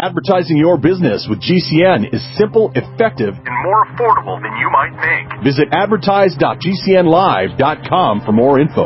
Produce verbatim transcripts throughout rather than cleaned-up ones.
Advertising your business with G C N is simple, effective, and more affordable than you might think. Visit advertise dot g c n live dot com for more info.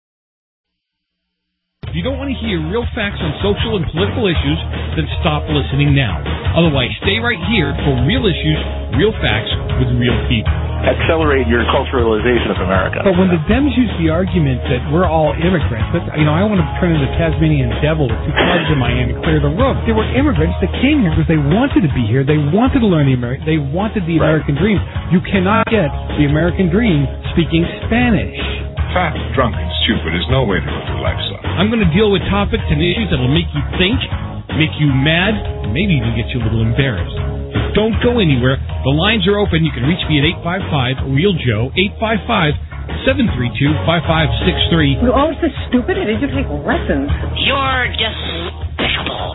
If you don't want to hear real facts on social and political issues, then stop listening now. Otherwise, stay right here for real issues, real facts with real people. Accelerate your culturalization of America. But when the Dems use the argument that we're all immigrants, but, you know, I want to turn into the Tasmanian devil with two clubs in my hand and clear the room. They were immigrants that came here because they wanted to be here. They wanted to learn the American. They wanted the Right. American dream. You cannot get the American dream speaking Spanish. Fat, drunk, and stupid is no way to go through life, son. I'm going to deal with topics and issues that will make you think, make you mad, and maybe even get you a little embarrassed. So don't go anywhere. The lines are open. You can reach me at eight five five, real joe, eight five five, seven three two, five five six three. You're always so stupid. I need to take lessons. You're despicable.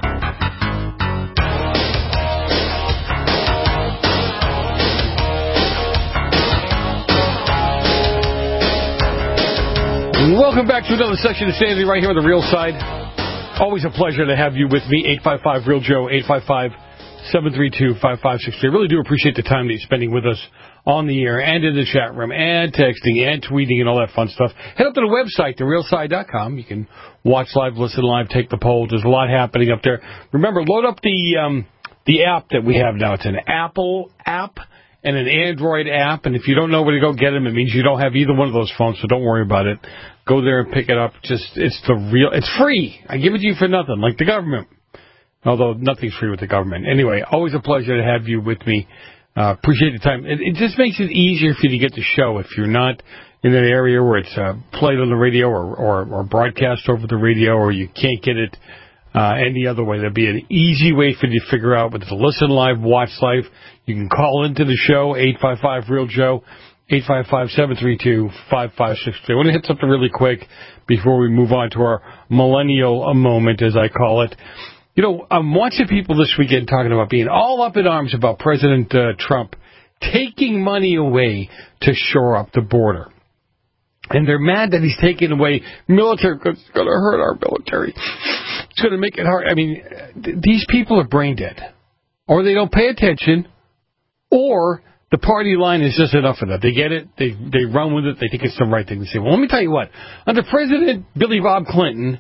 Welcome back to another section of Sandy right here on the Real Side. Always a pleasure to have you with me. eight five five, real joe, eight five five, seven three two, five five six three. I really do appreciate the time that you're spending with us on the air and in the chat room and texting and tweeting and all that fun stuff. Head up to the website, the real side dot com. You can watch live, listen live, take the polls. There's a lot happening up there. Remember, load up the um, the app that we have now. It's an Apple app and an Android app, and if you don't know where to go get them, it means you don't have either one of those phones, so don't worry about it. Go there and pick it up. Just it's the real. It's free. I give it to you for nothing, like the government. Although nothing's free with the government. Anyway, always a pleasure to have you with me. Uh, appreciate the time. It, it just makes it easier for you to get the show if you're not in an area where it's uh, played on the radio or, or, or broadcast over the radio, or you can't get it uh, any other way. There'll be an easy way for you to figure out whether to listen live, watch live. You can call into the show, eight five five, real joe. eight five five, seven three two, five five six three. I want to hit something really quick before we move on to our millennial moment, as I call it. You know, I'm watching people this weekend talking about being all up in arms about President uh, Trump taking money away to shore up the border. And they're mad that he's taking away military because it's going to hurt our military. It's going to make it hard. I mean, th- these people are brain dead. Or they don't pay attention, or the party line is just enough of that. They get it, they they run with it, they think it's the right thing to say. Well, let me tell you what. Under President Billy Bob Clinton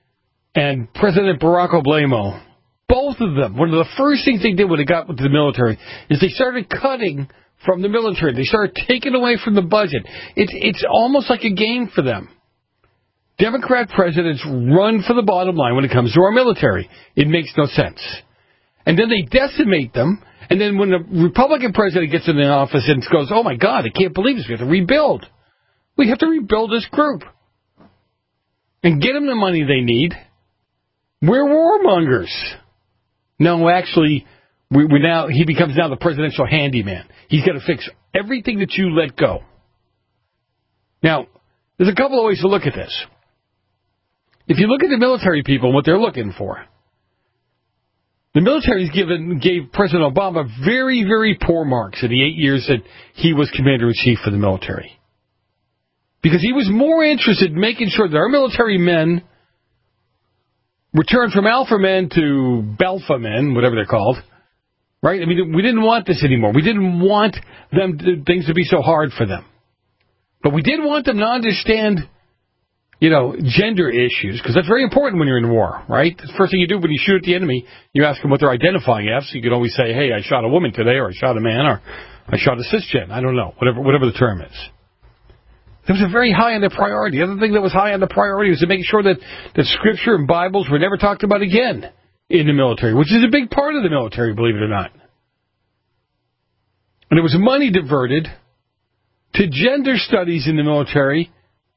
and President Barack Obama, both of them, one of the first things they did when they got with the military is they started cutting from the military. They started taking away from the budget. It's it's almost like a game for them. Democrat presidents run for the bottom line when it comes to our military. It makes no sense. And then they decimate them. And then when the Republican president gets in the office and goes, oh, my God, I can't believe this. We have to rebuild. We have to rebuild this group and get them the money they need. We're warmongers. No, actually, we, we now he becomes now the presidential handyman. He's got to fix everything that you let go. Now, there's a couple of ways to look at this. If you look at the military people and what they're looking for, the military's given gave President Obama very, very poor marks in the eight years that he was commander-in-chief for the military. Because he was more interested in making sure that our military men returned from alpha men to belpha men, whatever they're called. Right? I mean, we didn't want this anymore. We didn't want them to, things to be so hard for them. But we did want them to understand, you know, gender issues, because that's very important when you're in war, right? The first thing you do when you shoot at the enemy, you ask them what they're identifying as. So you can always say, hey, I shot a woman today, or I shot a man, or I shot a cisgen. I don't know, whatever whatever the term is. That was a very high on the priority. The other thing that was high on the priority was to make sure that, that Scripture and Bibles were never talked about again in the military, which is a big part of the military, believe it or not. And there was money diverted to gender studies in the military,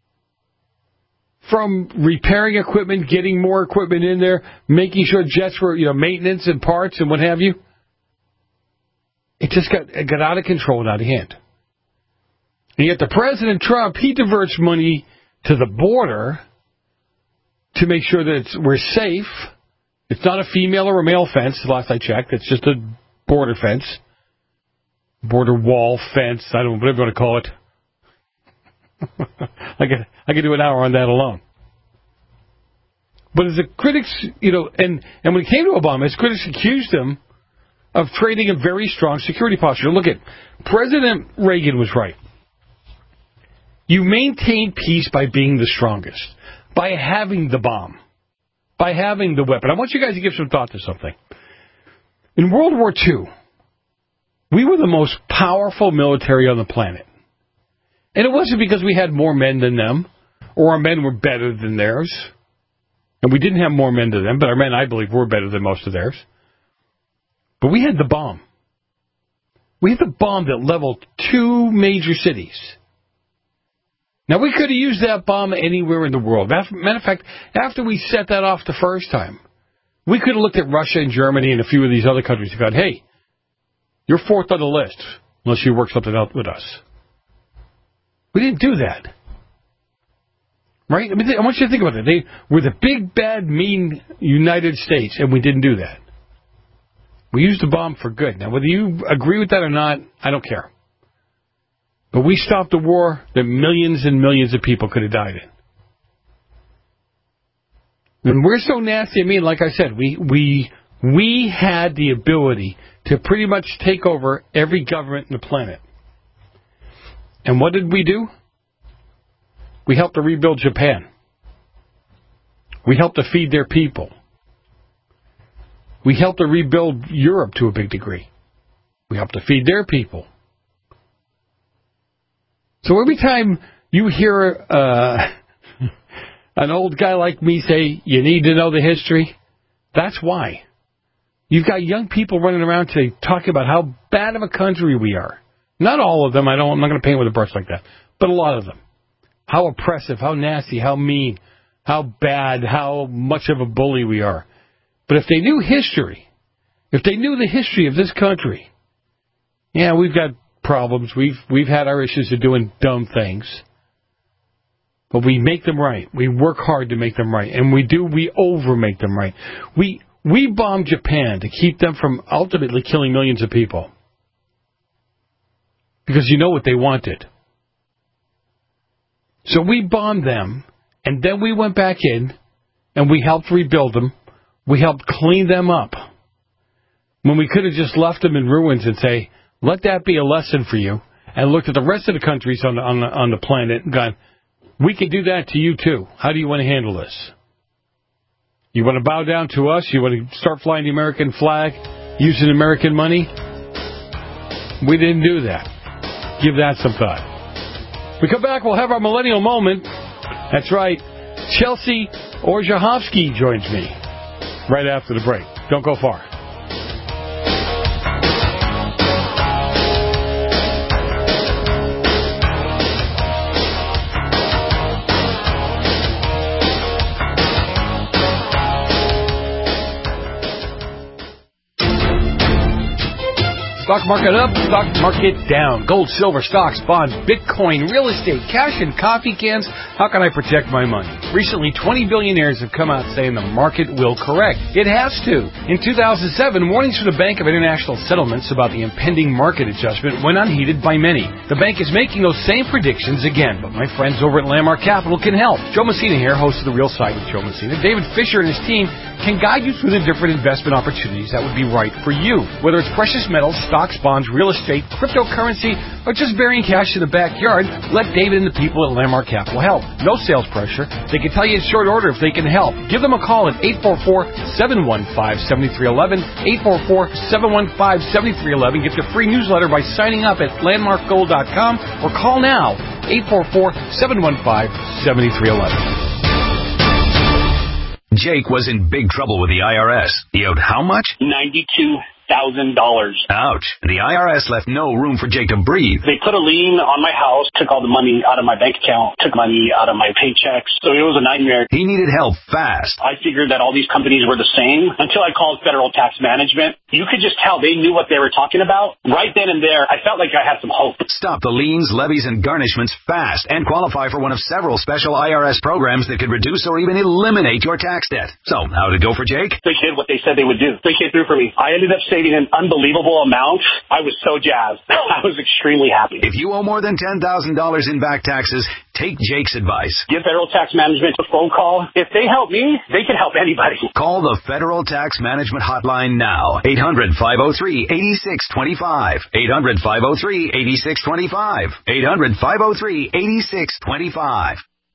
from repairing equipment, getting more equipment in there, making sure jets were, you know, maintenance and parts and what have you. It just got it got out of control and out of hand. And yet the President Trump, he diverts money to the border to make sure that it's, we're safe. It's not a female or a male fence, the last I checked. It's just a border fence. Border wall, fence, I don't know, whatever you want to call it. I could, I could do an hour on that alone. But as the critics, you know, and, and when it came to Obama, his critics accused him of trading a very strong security posture. Look at, President Reagan was right. You maintain peace by being the strongest, by having the bomb, by having the weapon. I want you guys to give some thought to something. In World War Two, we were the most powerful military on the planet. And it wasn't because we had more men than them, or our men were better than theirs. And we didn't have more men than them, but our men, I believe, were better than most of theirs. But we had the bomb. We had the bomb that leveled two major cities. Now, we could have used that bomb anywhere in the world. Matter of fact, after we set that off the first time, we could have looked at Russia and Germany and a few of these other countries and gone, hey, you're fourth on the list, unless you work something out with us. We didn't do that. Right? I mean, I want you to think about it. They were the big, bad, mean United States, and we didn't do that. We used the bomb for good. Now, whether you agree with that or not, I don't care. But we stopped a war that millions and millions of people could have died in. And we're so nasty and mean, like I said, we we we had the ability to pretty much take over every government on the planet. And what did we do? We helped to rebuild Japan. We helped to feed their people. We helped to rebuild Europe to a big degree. We helped to feed their people. So every time you hear uh, an old guy like me say, you need to know the history, that's why. You've got young people running around today talking about how bad of a country we are. Not all of them. I don't, I'm not going to paint with a brush like that. But a lot of them. How oppressive, how nasty, how mean, how bad, how much of a bully we are. But if they knew history, if they knew the history of this country, yeah, we've got problems. We've we've had our issues of doing dumb things. But we make them right. We work hard to make them right. And we do, we over make them right. We we bombed Japan to keep them from ultimately killing millions of people. Because you know what they wanted. So we bombed them, and then we went back in, and we helped rebuild them. We helped clean them up. When we could have just left them in ruins and say, let that be a lesson for you, and looked at the rest of the countries on the, on the, on the planet and gone, we can do that to you too. How do you want to handle this? You want to bow down to us? You want to start flying the American flag, using American money? We didn't do that. Give that some thought. We come back, we'll have our millennial moment. That's right. Chelsea Orzechowski joins me right after the break. Don't go far. Stock market up, stock market down. Gold, silver, stocks, bonds, Bitcoin, real estate, cash, and coffee cans. How can I protect my money? Recently, twenty billionaires have come out saying the market will correct. It has to. In two thousand seven, warnings from the Bank of International Settlements about the impending market adjustment went unheeded by many. The bank is making those same predictions again, but my friends over at Landmark Capital can help. Joe Messina here, host of The Real Side with Joe Messina. David Fisher and his team can guide you through the different investment opportunities that would be right for you. Whether it's precious metals, stocks, bonds, real estate, cryptocurrency, or just burying cash in the backyard, let David and the people at Landmark Capital help. No sales pressure. They can tell you in short order if they can help. Give them a call at eight four four, seven one five, seven three one one, eight four four, seven one five, seven three one one. Get your free newsletter by signing up at landmark gold dot com or call now, eight four four, seven one five, seven three one one. Jake was in big trouble with the I R S. He owed how much? ninety-two thousand dollars. Ouch. The I R S left no room for Jake to breathe. They put a lien on my house, took all the money out of my bank account, took money out of my paychecks. So it was a nightmare. He needed help fast. I figured that all these companies were the same until I called Federal Tax Management. You could just tell they knew what they were talking about. Right then and there, I felt like I had some hope. Stop the liens, levies, and garnishments fast and qualify for one of several special I R S programs that could reduce or even eliminate your tax debt. So, how did it go for Jake? They did what they said they would do. They came through for me. I ended up saving saving an unbelievable amount. I was so jazzed. I was extremely happy. If you owe more than ten thousand dollars in back taxes, take Jake's advice. Give Federal Tax Management a phone call. If they help me, they can help anybody. Call the Federal Tax Management Hotline now. eight hundred, five oh three, eight six two five. eight hundred, five oh three, eight six two five. eight hundred, five oh three, eight six two five.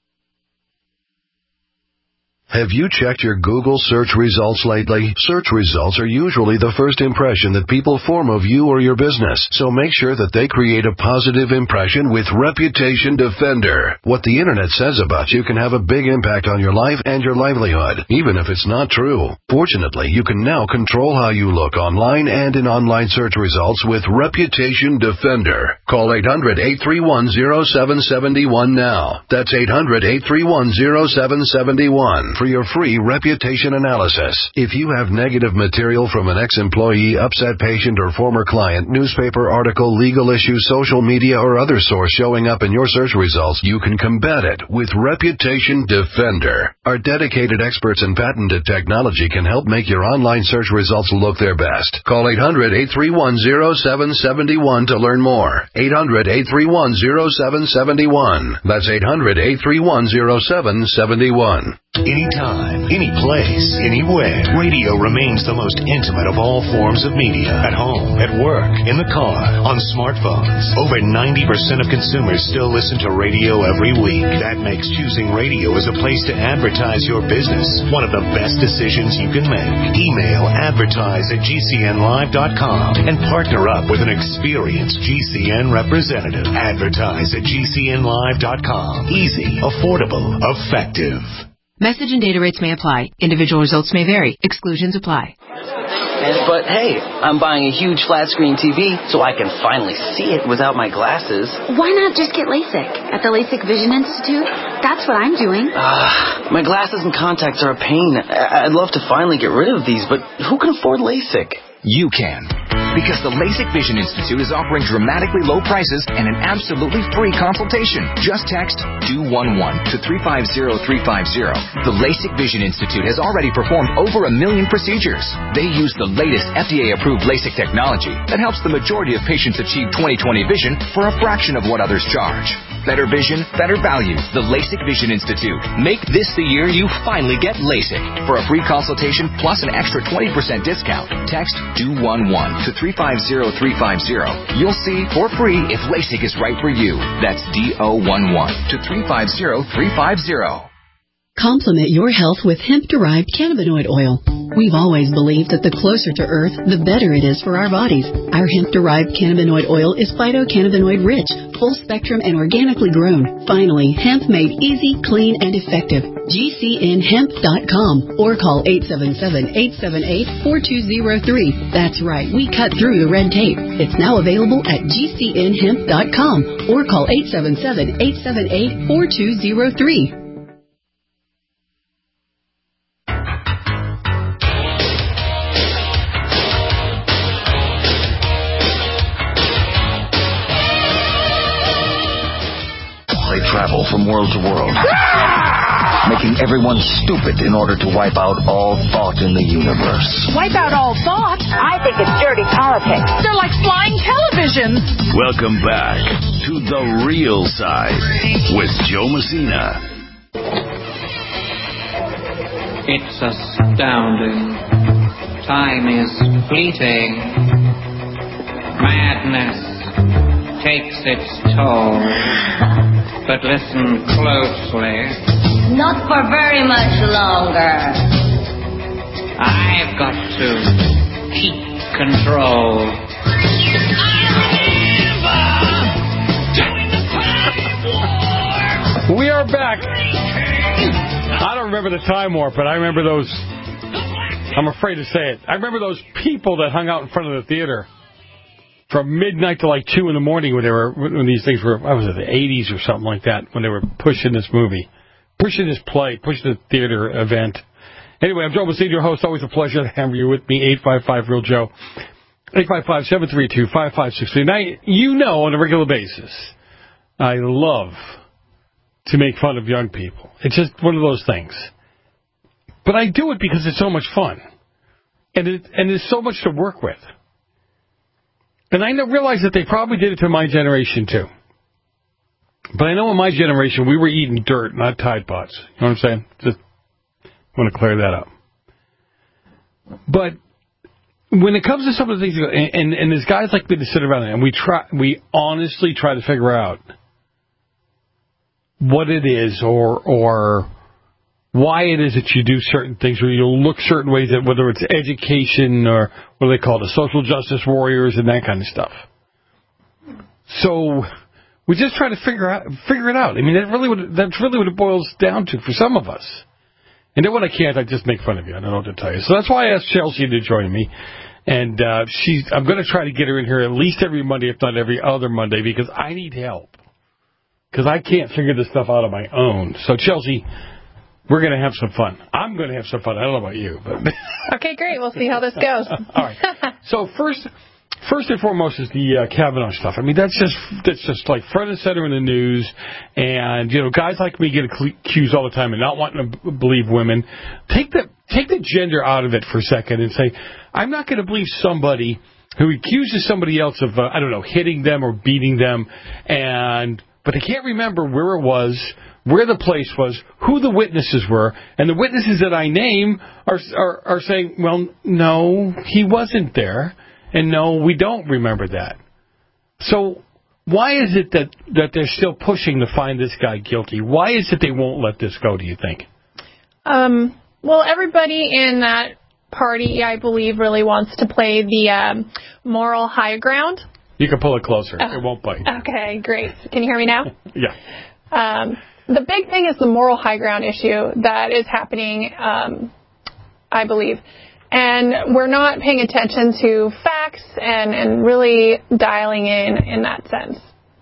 Have you checked your Google search results lately? Search results are usually the first impression that people form of you or your business, so make sure that they create a positive impression with Reputation Defender. What the Internet says about you can have a big impact on your life and your livelihood, even if it's not true. Fortunately, you can now control how you look online and in online search results with Reputation Defender. Call eight hundred, eight three one, oh seven seven one now. That's eight hundred, eight three one, oh seven seven one. For your free reputation analysis. If you have negative material from an ex-employee, upset patient, or former client, newspaper article, legal issue, social media, or other source showing up in your search results, you can combat it with Reputation Defender. Our dedicated experts in patented technology can help make your online search results look their best. Call eight hundred, eight three one, oh seven seven one to learn more. eight hundred, eight three one, oh seven seven one. That's eight hundred, eight three one, oh seven seven one. Anytime, any place, anywhere, radio remains the most intimate of all forms of media. At home, at work, in the car, on smartphones. Over ninety percent of consumers still listen to radio every week. That makes choosing radio as a place to advertise your business one of the best decisions you can make. Email advertise at G C N live dot com and partner up with an experienced G C N representative. Advertise at G C N live dot com. Easy, affordable, effective. Message and data rates may apply. Individual results may vary. Exclusions apply. But hey, I'm buying a huge flat screen T V so I can finally see it without my glasses. Why not just get LASIK at the LASIK Vision Institute? That's what I'm doing. Uh, my glasses and contacts are a pain. I'd love to finally get rid of these, but who can afford LASIK? You can. Because the LASIK Vision Institute is offering dramatically low prices and an absolutely free consultation. Just text D O one one to three five zero three five zero. The LASIK Vision Institute has already performed over a million procedures. They use the latest F D A-approved LASIK technology that helps the majority of patients achieve twenty twenty vision for a fraction of what others charge. Better vision, better value. The LASIK Vision Institute. Make this the year you finally get LASIK. For a free consultation plus an extra twenty percent discount, text D O one one to three five zero three five zero. You'll see for free if LASIK is right for you. That's D O one one to three five zero three five zero. Complement your health with hemp-derived cannabinoid oil. We've always believed that the closer to Earth, the better it is for our bodies. Our hemp-derived cannabinoid oil is phytocannabinoid-rich, full-spectrum, and organically grown. Finally, hemp made easy, clean, and effective. G C N hemp dot com or call eight seven seven, eight seven eight, four two zero three. That's right, we cut through the red tape. It's now available at G C N hemp dot com or call eight seven seven, eight seven eight, four two zero three. Travel from world to world, making everyone stupid in order to wipe out all thought in the universe. Wipe out all thought? I think it's dirty politics. They're like flying televisions. Welcome back to The Real Side with Joe Messina. It's astounding. Time is fleeting. Madness takes its toll. But listen closely. Not for very much longer. I've got to keep control. We are back. I don't remember the Time Warp, but I remember those. I'm afraid to say it. I remember those people that hung out in front of the theater from midnight to like two in the morning when they were when these things were, what was it, the eighties or something like that, when they were pushing this movie, pushing this play, pushing the theater event. Anyway, I'm Joe Messina, your host. Always a pleasure to have you with me. eight five five real Joe, eight five five, seven three two, five five six three. Now, you know, on a regular basis, I love to make fun of young people. It's just one of those things. But I do it because it's so much fun. And, it, and there's so much to work with. And I know, realize that they probably did it to my generation, too. But I know in my generation, we were eating dirt, not Tide Pods. You know what I'm saying? Just want to clear that up. But when it comes to some of the things, and, and, and there's guys like me to sit around and we try, we honestly try to figure out what it is or or why it is that you do certain things, or you'll look certain ways at whether it's education or what do they call it, the social justice warriors and that kind of stuff. So we just try to figure out figure it out. I mean, that really what, that's really what it boils down to for some of us. And then when I can't, I just make fun of you. I don't know what to tell you. So that's why I asked Chelsea to join me. And uh, she's, I'm going to try to get her in here at least every Monday, if not every other Monday, because I need help. Because I can't figure this stuff out on my own. So, Chelsea, we're going to have some fun. I'm going to have some fun. I don't know about you. But okay, great. We'll see how this goes. All right. So, first... First and foremost is the uh, Kavanaugh stuff. I mean, that's just that's just like front and center in the news. And, you know, guys like me get accused all the time of not wanting to b- believe women. Take the take the gender out of it for a second and say, I'm not going to believe somebody who accuses somebody else of, uh, I don't know, hitting them or beating them, and but they can't remember where it was, where the place was, who the witnesses were, and the witnesses that I name are are, are saying, well, no, he wasn't there. And no, we don't remember that. So why is it that, that they're still pushing to find this guy guilty? Why is it they won't let this go, do you think? Um, well, everybody in that party, I believe, really wants to play the um, moral high ground. You can pull it closer. Oh. It won't bite. Okay, great. Can you hear me now? Yeah. Um, the big thing is the moral high ground issue that is happening, um, I believe. And we're not paying attention to facts and, and really dialing in in that sense.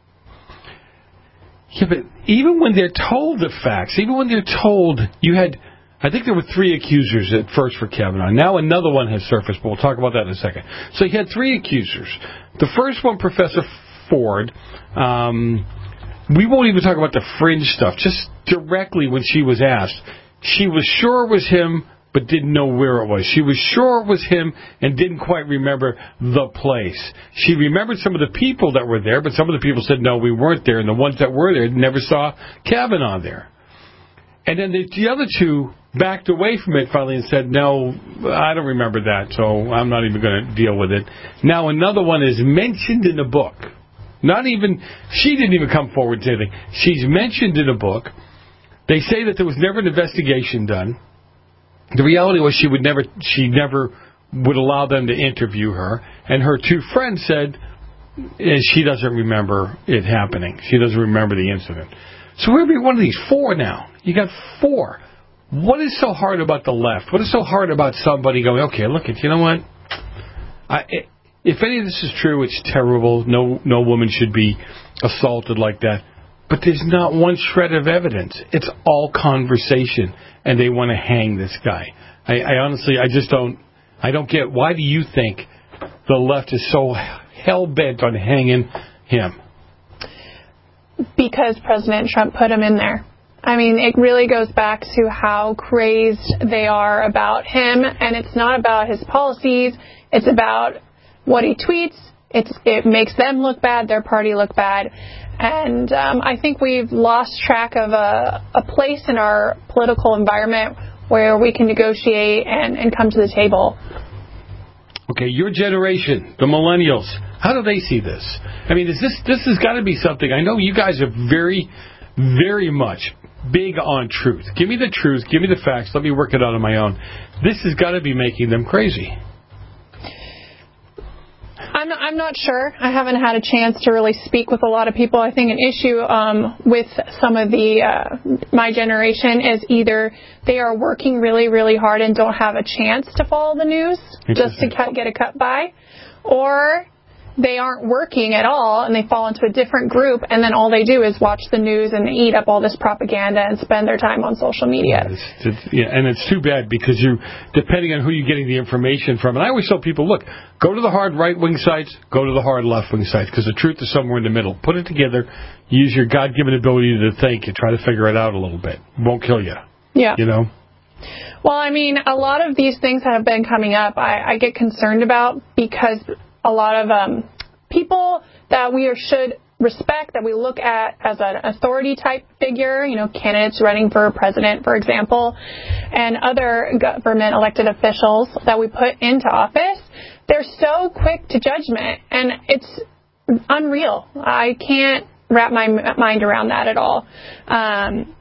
Yeah, but even when they're told the facts, even when they're told you had, I think there were three accusers at first for Kavanaugh. Now another one has surfaced, but we'll talk about that in a second. So you had three accusers. The first one, Professor Ford, um, we won't even talk about the fringe stuff. Just directly when she was asked, she was sure it was him, but didn't know where it was. She was sure it was him and didn't quite remember the place. She remembered some of the people that were there, but some of the people said, no, we weren't there. And the ones that were there never saw Kavanaugh there. And then the, the other two backed away from it finally and said, no, I don't remember that, so I'm not even going to deal with it. Now another one is mentioned in the book. Not even, she didn't even come forward to anything. She's mentioned in a book. They say that there was never an investigation done. The reality was she would never, she never would allow them to interview her. And her two friends said she doesn't remember it happening. She doesn't remember the incident. So we're going to be one of these four now. You got four. What is so hard about the left? What is so hard about somebody going, okay, look, you know what? I, if any of this is true, it's terrible. No, no woman should be assaulted like that. But there's not one shred of evidence. It's all conversation, and they want to hang this guy. I, I honestly, I just don't, I don't get, why do you think the left is so hell-bent on hanging him? Because President Trump put him in there. I mean, it really goes back to how crazed they are about him, and it's not about his policies. It's about what he tweets. It's, it makes them look bad, their party look bad. And um, I think we've lost track of a, a place in our political environment where we can negotiate and, and come to the table. Okay, your generation, the millennials, how do they see this? I mean, is this this has got to be something. I know you guys are very, very much big on truth. Give me the truth. Give me the facts. Let me work it out on my own. This has got to be making them crazy. I'm not, I'm not sure. I haven't had a chance to really speak with a lot of people. I think an issue um, with some of the uh, my generation is either they are working really, really hard and don't have a chance to follow the news just to cut, get a cut by, or they aren't working at all and they fall into a different group, and then all they do is watch the news and eat up all this propaganda and spend their time on social media. It's, it's, yeah, and it's too bad because you, depending on who you're getting the information from, and I always tell people, look, go to the hard right-wing sites, go to the hard left-wing sites, because the truth is somewhere in the middle. Put it together, use your God-given ability to think and try to figure it out a little bit. It won't kill you. Yeah. You know? Well, I mean, a lot of these things that have been coming up, I, I get concerned about because a lot of um, people that we are, should respect, that we look at as an authority type figure, you know, candidates running for president, for example, and other government elected officials that we put into office, they're so quick to judgment, and it's unreal. I can't wrap my mind around that at all. Um,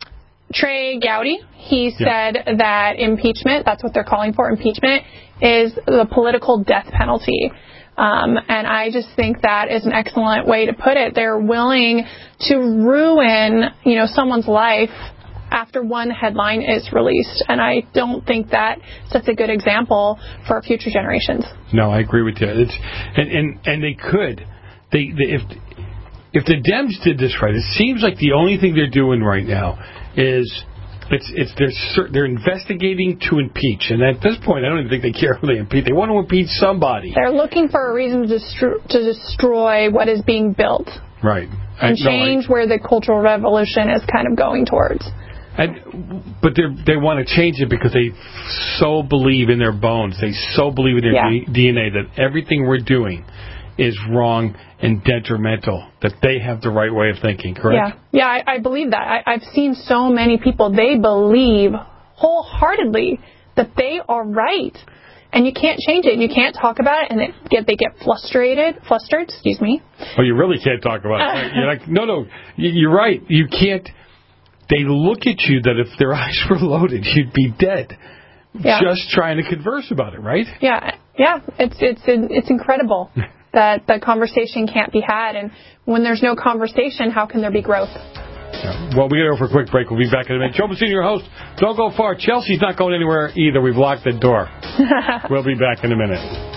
Trey Gowdy, he yeah. said that impeachment, that's what they're calling for, impeachment, is the political death penalty. Um, and I just think that is an excellent way to put it. They're willing to ruin, you know, someone's life after one headline is released. And I don't think that sets a good example for future generations. No, I agree with you. It's, and, and, and they could. They, they if if the Dems did this right, it seems like the only thing they're doing right now is it's it's they're they're investigating to impeach, and at this point, I don't even think they care who they impeach. They want to impeach somebody. They're looking for a reason to destroy, to destroy what is being built, right, and I, change no, I, where the Cultural Revolution is kind of going towards. And, but they they want to change it because they so believe in their bones, they so believe in their yeah. D N A that everything we're doing is wrong and detrimental, that they have the right way of thinking, correct? Yeah, yeah, I, I believe that. I, I've seen so many people, they believe wholeheartedly that they are right. And you can't change it, and you can't talk about it, and they get, they get frustrated, flustered, excuse me. Oh, you really can't talk about it. You're like, no, no, you're right. You can't. They look at you that if their eyes were loaded, you'd be dead. Yeah. Just trying to converse about it, right? Yeah, yeah, it's it's it's incredible. That the conversation can't be had. And when there's no conversation, how can there be growth? Yeah. Well, we got to go for a quick break. We'll be back in a minute. Joe Messina, your host. Don't go far. Chelsea's not going anywhere either. We've locked the door. We'll be back in a minute.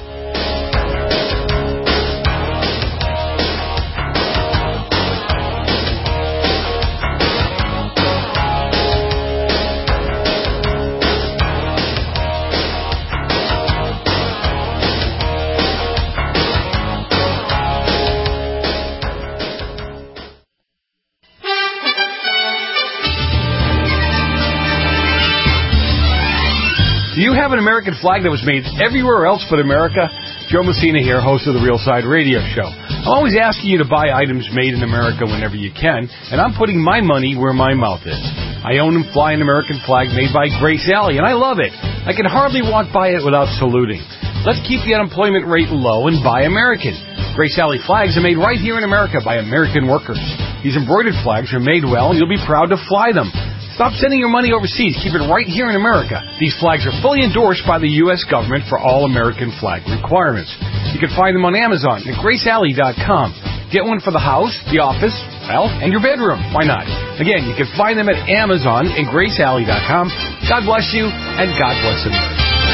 Do you have an American flag that was made everywhere else but America? Joe Messina here, host of the Real Side Radio Show. I'm always asking you to buy items made in America whenever you can, and I'm putting my money where my mouth is. I own and fly an American flag made by Grace Alley, and I love it. I can hardly walk by it without saluting. Let's keep the unemployment rate low and buy American. Grace Alley flags are made right here in America by American workers. These embroidered flags are made well, and you'll be proud to fly them. Stop sending your money overseas. Keep it right here in America. These flags are fully endorsed by the U S government for all American flag requirements. You can find them on Amazon at grace alley dot com. Get one for the house, the office, well, and your bedroom. Why not? Again, you can find them at Amazon and grace alley dot com. God bless you, and God bless America.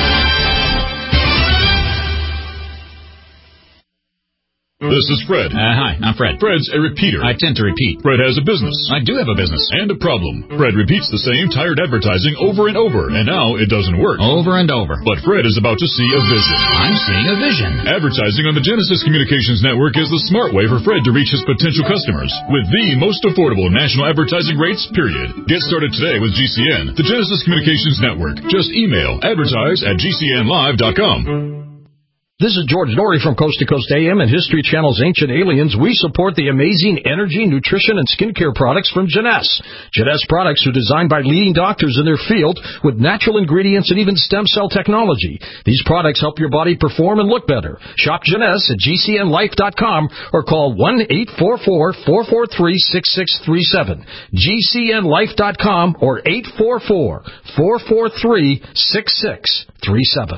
This is Fred. Uh, hi, I'm Fred. Fred's a repeater. I tend to repeat. Fred has a business. I do have a business. And a problem. Fred repeats the same tired advertising over and over, and now it doesn't work. Over and over. But Fred is about to see a vision. I'm seeing a vision. Advertising on the Genesis Communications Network is the smart way for Fred to reach his potential customers with the most affordable national advertising rates, period. Get started today with G C N, the Genesis Communications Network. Just email advertise at g c n live dot com. This is George Norrie from Coast to Coast A M and History Channel's Ancient Aliens. We support the amazing energy, nutrition, and skincare products from Jeunesse. Jeunesse products are designed by leading doctors in their field with natural ingredients and even stem cell technology. These products help your body perform and look better. Shop Jeunesse at g c n life dot com or call one eight four four, four four three, six six three seven. g c n life dot com or eight four four, four four three, six six three seven.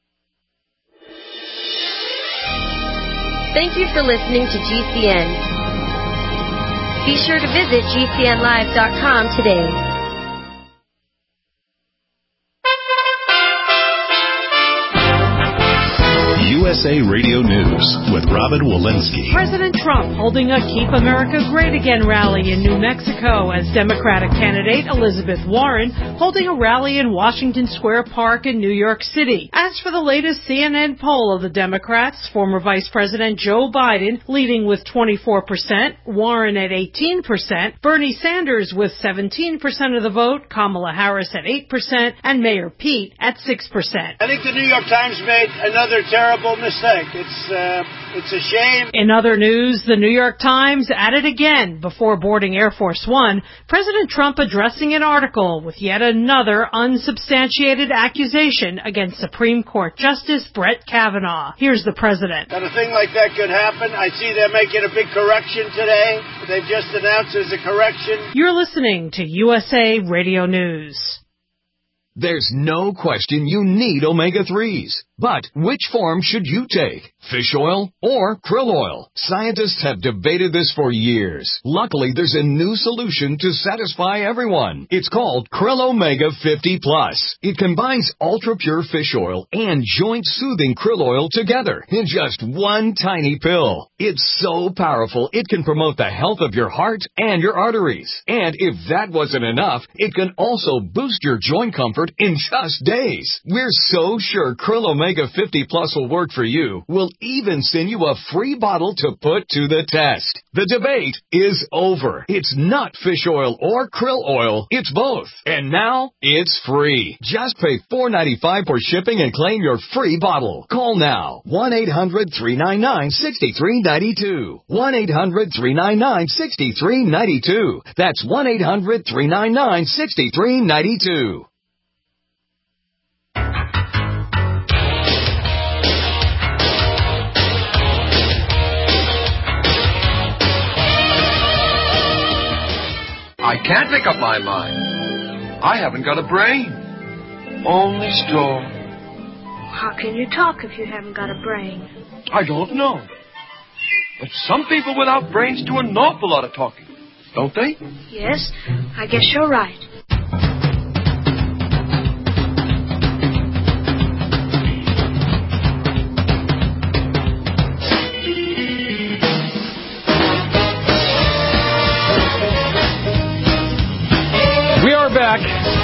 Thank you for listening to G C N. Be sure to visit g c n live dot com today. U S A Radio News with Robin Walensky. President Trump holding a Keep America Great Again rally in New Mexico as Democratic candidate Elizabeth Warren holding a rally in Washington Square Park in New York City. As for the latest C N N poll of the Democrats, former Vice President Joe Biden leading with twenty-four percent, Warren at eighteen percent, Bernie Sanders with seventeen percent of the vote, Kamala Harris at eight percent, and Mayor Pete at six percent. I think the New York Times made another terrible mistake. It's uh, it's a shame. In other news, the New York Times at it again. Before boarding Air Force One, President Trump addressing an article with yet another unsubstantiated accusation against Supreme Court Justice Brett Kavanaugh. Here's the president. That a thing like that could happen. I see they're making a big correction today. They've just announced there's a correction. You're listening to U S A Radio News. There's no question you need omega threes. But which form should you take? Fish oil or krill oil? Scientists have debated this for years. Luckily, there's a new solution to satisfy everyone. It's called Krill Omega fifty plus. It combines ultra-pure fish oil and joint-soothing krill oil together in just one tiny pill. It's so powerful, it can promote the health of your heart and your arteries. And if that wasn't enough, it can also boost your joint comfort in just days. We're so sure Krill Omega fifty plus will work for you. We'll even send you a free bottle to put to the test. The debate is over. It's not fish oil or krill oil. It's both. And now it's free. Just pay four dollars and ninety-five cents for shipping and claim your free bottle. Call now. one eight hundred three nine nine six three nine two. one eight hundred three nine nine six three nine two. That's one eight hundred three nine nine six three nine two. I can't make up my mind. I haven't got a brain. Only straw. How can you talk if you haven't got a brain? I don't know. But some people without brains do an awful lot of talking, don't they? Yes, I guess you're right. Back.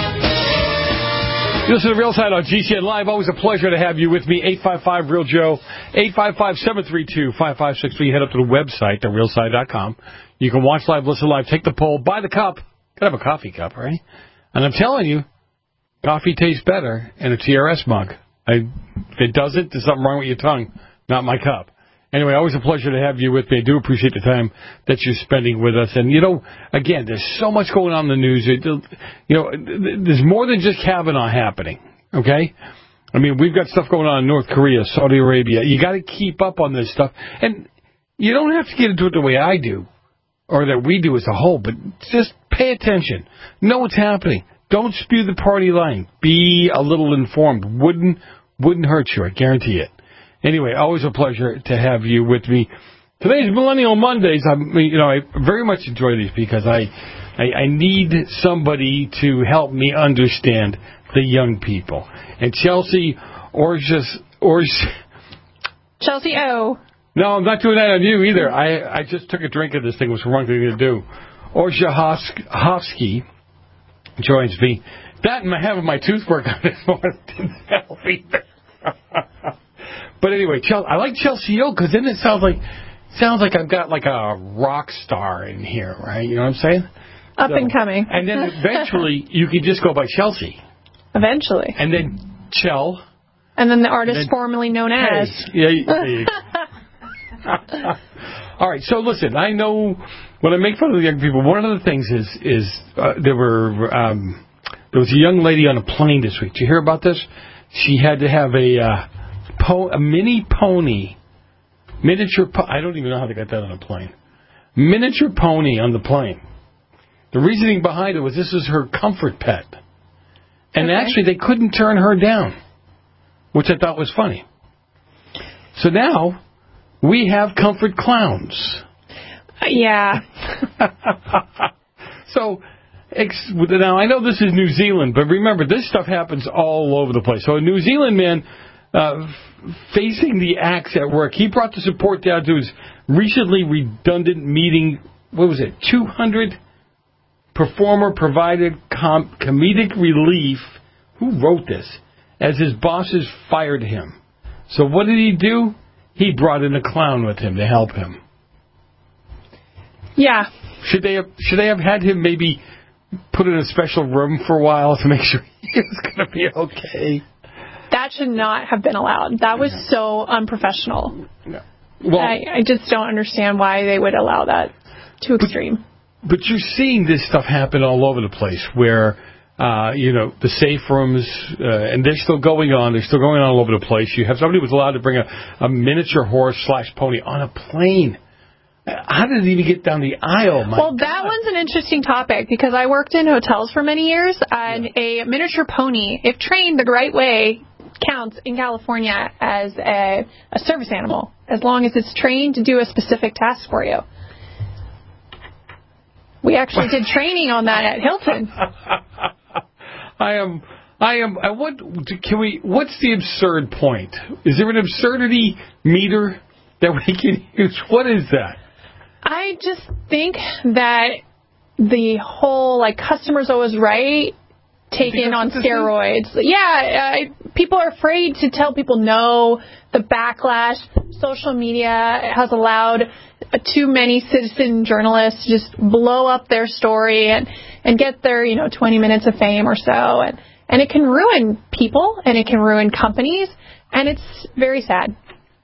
You listen to Real Side on G C N Live. Always a pleasure to have you with me. eight five five real joe, eight five five, seven three two, five five six three. Head up to the website, the real side dot com. You can watch live, listen live, take the poll, buy the cup. Gotta have a coffee cup, right? And I'm telling you, coffee tastes better in a T R S mug. I, if it doesn't, there's something wrong with your tongue. Not my cup. Anyway, always a pleasure to have you with me. I do appreciate the time that you're spending with us. And, you know, again, there's so much going on in the news. It, you know, there's more than just Kavanaugh happening, okay? I mean, we've got stuff going on in North Korea, Saudi Arabia. You got to keep up on this stuff. And you don't have to get into it the way I do or that we do as a whole, but just pay attention. Know what's happening. Don't spew the party line. Be a little informed. Wouldn't, wouldn't hurt you, I guarantee it. Anyway, always a pleasure to have you with me. Today's Millennial Mondays. I mean, you know, I very much enjoy these because I, I, I need somebody to help me understand the young people. And Chelsea Orjas, Orj, Chelsea O. No, I'm not doing that on you either. I, I just took a drink of this thing. It was the wrong thing to do. Orjahovsky joins me. That and having my tooth work on this morning didn't help either. But anyway, Chelsea, I like Chelsea O because then it sounds like sounds like I've got like a rock star in here, right? You know what I'm saying? Up so, and coming. And then eventually you could just go by Chelsea. Eventually. And then Chell. And then the artist then, formerly known as. Hey, yeah. All right. So listen, I know when I make fun of the young people, one of the things is is uh, there were um, there was a young lady on a plane this week. Did you hear about this? She had to have a. Uh, Po- a mini pony, miniature, po- I don't even know how they got that on a plane. Miniature pony on the plane. The reasoning behind it was this is her comfort pet. And okay. Actually they couldn't turn her down, which I thought was funny. So now we have comfort clowns. Uh, yeah. So ex- now I know this is New Zealand, but remember this stuff happens all over the place. So a New Zealand man uh, facing the axe at work. He brought the support down to his recently redundant meeting. What was it? two hundred performer provided com- comedic relief. Who wrote this? As his bosses fired him. So what did he do? He brought in a clown with him to help him. Yeah. Should they have, should they have had him maybe put in a special room for a while to make sure he was going to be okay? That should not have been allowed. That was so unprofessional. No. Well, I, I just don't understand why they would allow that to extreme. But, but you're seeing this stuff happen all over the place where, uh, you know, the safe rooms, uh, and they're still going on. They're still going on all over the place. You have somebody who was allowed to bring a, a miniature horse slash pony on a plane. How did it even get down the aisle? My well, God. that one's an interesting topic because I worked in hotels for many years, and yeah. a miniature pony, if trained the right way, counts in California as a, a service animal, as long as it's trained to do a specific task for you. We actually did training on that at Hilton. I am, I am, I what, can we, what's the absurd point? Is there an absurdity meter that we can use? What is that? I just think that the whole, like, customer's always right, taken on steroids. Yeah, uh, people are afraid to tell people no. The backlash, social media has allowed uh, too many citizen journalists to just blow up their story and, and get their, you know, twenty minutes of fame or so. And, and it can ruin people, and it can ruin companies, and it's very sad.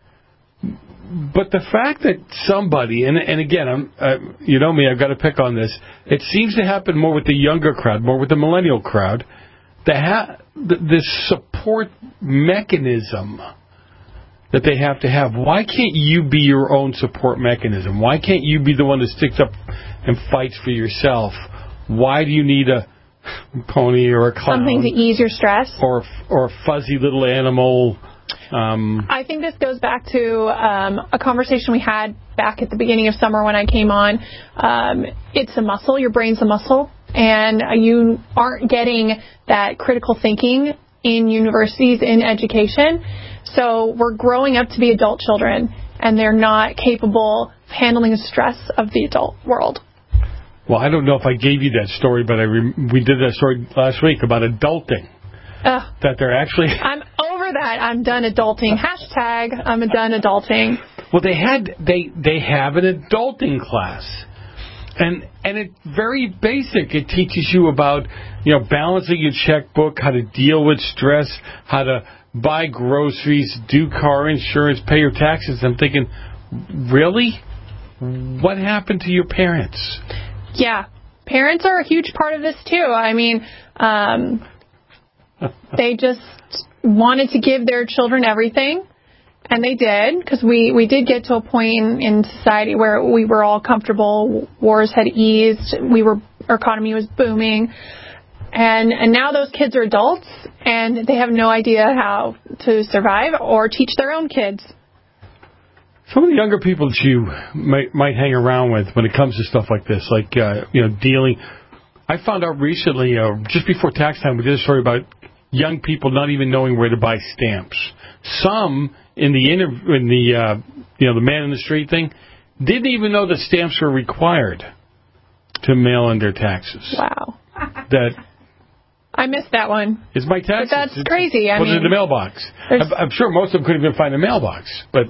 But the fact that somebody, and and again, I'm, uh, you know me, I've got to pick on this. It seems to happen more with the younger crowd, more with the millennial crowd. The ha- this support mechanism that they have to have. Why can't you be your own support mechanism? Why can't you be the one that sticks up and fights for yourself? Why do you need a pony or a clown? Something to ease your stress. Or or a fuzzy little animal. Um, I think this goes back to um, a conversation we had back at the beginning of summer when I came on. Um, it's a muscle. Your brain's a muscle. And you aren't getting that critical thinking in universities, in education. So we're growing up to be adult children, and they're not capable of handling the stress of the adult world. Well, I don't know if I gave you that story, but I re- we did that story last week about adulting. Uh, that they're actually... I'm over that. I'm done adulting. Hashtag I'm done adulting. Well, they had they they have an adulting class. And and it's very basic. It teaches you about, you know, balancing your checkbook, how to deal with stress, how to buy groceries, do car insurance, pay your taxes. I'm thinking, really? What happened to your parents? Yeah. Parents are a huge part of this, too. I mean, um, they just wanted to give their children everything. And they did, because we, we did get to a point in, in society where we were all comfortable. Wars had eased. We were our economy was booming. And and now those kids are adults, and they have no idea how to survive or teach their own kids. Some of the younger people that you might, might hang around with when it comes to stuff like this, like, uh, you know, dealing. I found out recently, uh, just before tax time, we did a story about young people not even knowing where to buy stamps. Some in the inter- in the uh, you know the man in the street thing didn't even know that stamps were required to mail in their taxes. Wow. That I missed that one. It's my taxes. But that's it's, crazy. I put mean, it in the mailbox. I'm, I'm sure most of them couldn't even find a mailbox. But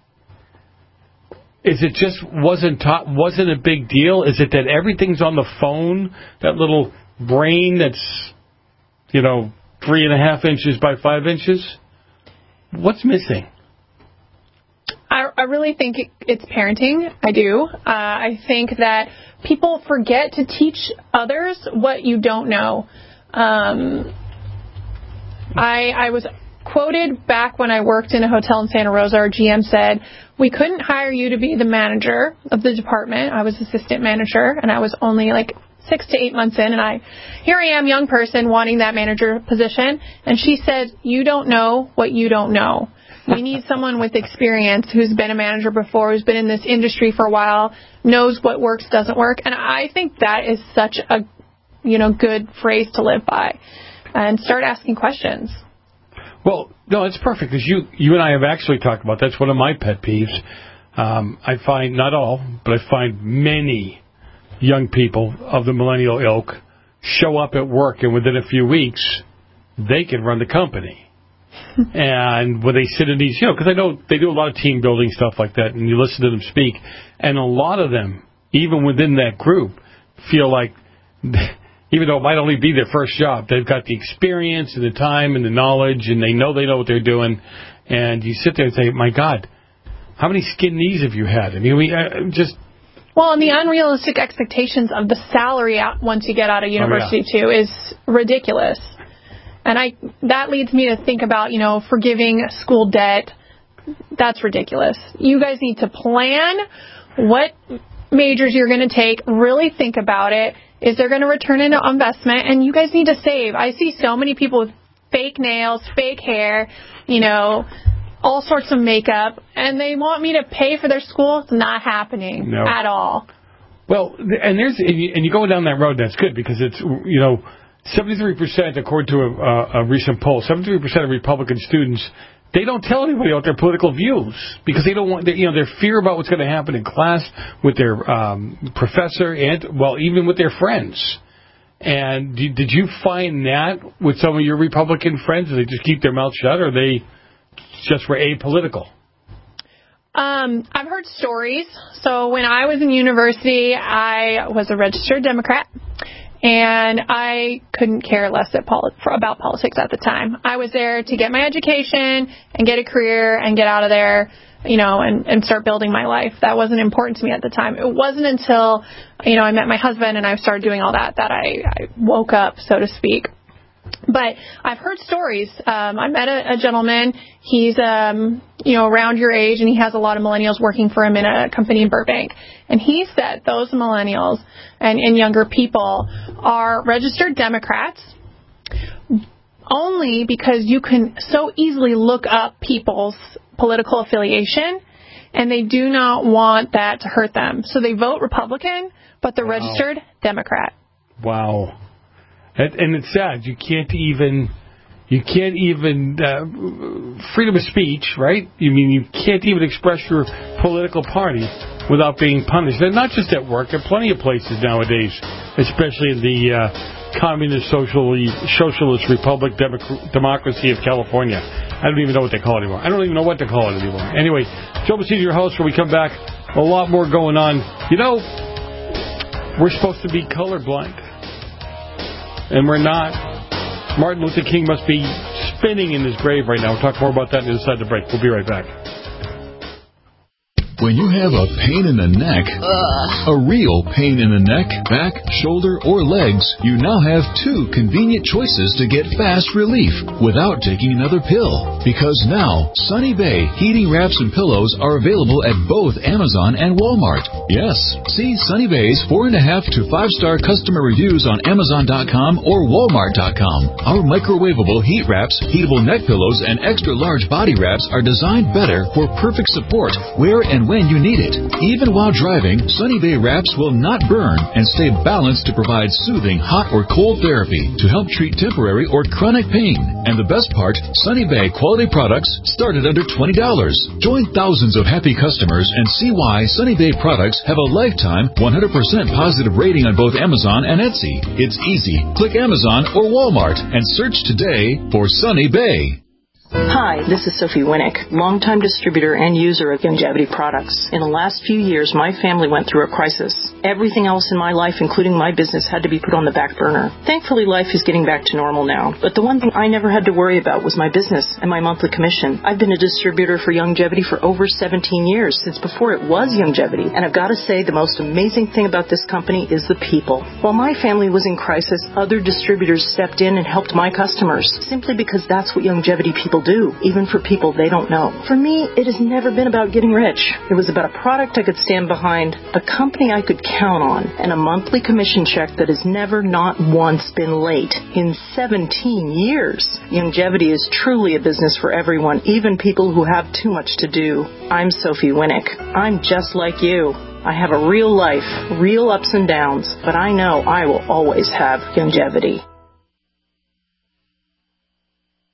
is it just wasn't taught, wasn't a big deal? Is it that everything's on the phone? That little brain that's, you know, three and a half inches by five inches? What's missing? I, I really think it, it's parenting. I do. Uh, I think that people forget to teach others what you don't know. Um, I, I was quoted back when I worked in a hotel in Santa Rosa. Our G M said, we couldn't hire you to be the manager of the department. I was assistant manager, and I was only like six to eight months in, and I, here I am, young person, wanting that manager position. And she said, you don't know what you don't know. We need someone with experience who's been a manager before, who's been in this industry for a while, knows what works, doesn't work. And I think that is such a, you know, good phrase to live by. And start asking questions. Well, no, it's perfect because you, you and I have actually talked about that's one of my pet peeves. Um, I find, not all, but I find many young people of the millennial ilk show up at work, and within a few weeks, they can run the company. And when they sit in these, you know, because I know they do a lot of team building stuff like that, and you listen to them speak, and a lot of them, even within that group, feel like, even though it might only be their first job, they've got the experience and the time and the knowledge, and they know they know what they're doing. And you sit there and say, my God, how many skin knees have you had? I mean, we uh, just... Well, and the unrealistic expectations of the salary out once you get out of university, oh, yeah. too, is ridiculous. And I that leads me to think about, you know, forgiving school debt. That's ridiculous. You guys need to plan what majors you're going to take, really think about it. Is there going to return into investment? And you guys need to save. I see so many people with fake nails, fake hair, you know, all sorts of makeup, and they want me to pay for their school. It's not happening no. at all. Well, and there's and you go down that road, that's good, because it's, you know, seventy-three percent, according to a, a recent poll, seventy-three percent of Republican students, they don't tell anybody about their political views because they don't want, you know, their fear about what's going to happen in class with their um, professor and, well, even with their friends. And did, did you find that with some of your Republican friends? Do they just keep their mouth shut, or they just were apolitical? Um, I've heard stories. So when I was in university, I was a registered Democrat. And I couldn't care less at poli- for, about politics at the time. I was there to get my education and get a career and get out of there, you know, and, and start building my life. That wasn't important to me at the time. It wasn't until, you know, I met my husband and I started doing all that that I, I woke up, so to speak. But I've heard stories. Um, I met a, a gentleman. He's, um, you know, around your age, and he has a lot of millennials working for him in a company in Burbank. And he said those millennials and, and younger people are registered Democrats only because you can so easily look up people's political affiliation, and they do not want that to hurt them. So they vote Republican, but they're wow. registered Democrat. Wow. And it's sad. You can't even, you can't even, uh, freedom of speech, right? You mean you can't even express your political party without being punished. And not just at work. There are plenty of places nowadays, especially in the uh, communist socially, socialist republic democ- democracy of California. I don't even know what they call it anymore. I don't even know what to call it anymore. Anyway, Joe Messina, your host. When we come back, a lot more going on. You know, we're supposed to be colorblind. And we're not. Martin Luther King must be spinning in his grave right now. We'll talk more about that inside the break. We'll be right back. When you have a pain in the neck, Ugh. a real pain in the neck, back, shoulder, or legs, you now have two convenient choices to get fast relief without taking another pill. Because now, Sunny Bay heating wraps and pillows are available at both Amazon and Walmart. Yes, see Sunny Bay's four and a half to five star customer reviews on Amazon dot com or Walmart dot com. Our microwavable heat wraps, heatable neck pillows, and extra large body wraps are designed better for perfect support where and when you need it. Even while driving, Sunny Bay wraps will not burn and stay balanced to provide soothing hot or cold therapy to help treat temporary or chronic pain. And the best part, Sunny Bay quality products start at under twenty dollars. Join thousands of happy customers and see why Sunny Bay products have a lifetime one hundred percent positive rating on both Amazon and Etsy. It's easy. Click Amazon or Walmart and search today for Sunny Bay. Hi, this is Sophie Winnick, longtime distributor and user of Youngevity products. In the last few years, my family went through a crisis. Everything else in my life, including my business, had to be put on the back burner. Thankfully, life is getting back to normal now. But the one thing I never had to worry about was my business and my monthly commission. I've been a distributor for Youngevity for over seventeen years, since before it was Youngevity. And I've got to say, the most amazing thing about this company is the people. While my family was in crisis, other distributors stepped in and helped my customers, simply because that's what Youngevity people do, even for people they don't know. For me, it has never been about getting rich. It was about a product I could stand behind, a company I could count on, and a monthly commission check that has never not once been late. In seventeen years, Youngevity is truly a business for everyone, even people who have too much to do. I'm Sophie Winnick. I'm just like you. I have a real life, real ups and downs, but I know I will always have Youngevity.